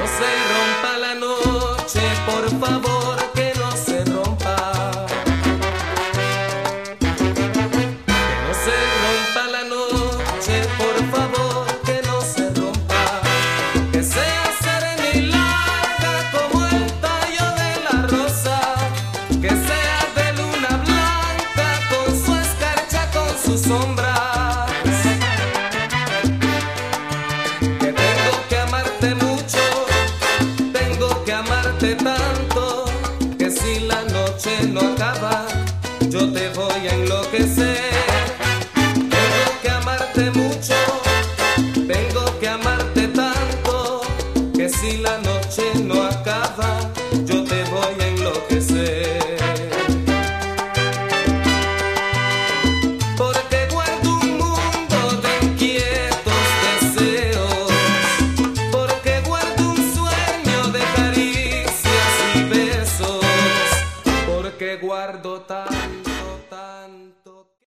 se rompa la noche, por favor, que no se rompa. Que no se rompa la noche, por favor, que no se rompa. Que sea serena y larga como el tallo de la rosa. Que sea de luna blanca con su escarcha, con su sombra. Tanto que si la noche no acaba, yo te voy a enloquecer. Tengo que amarte mucho, tengo que amarte tanto, que si la noche no acaba, yo te voy a enloquecer. Porque guardo un mundo de inquietos deseos, porque guardo un sueño de que guardo tanto, tanto.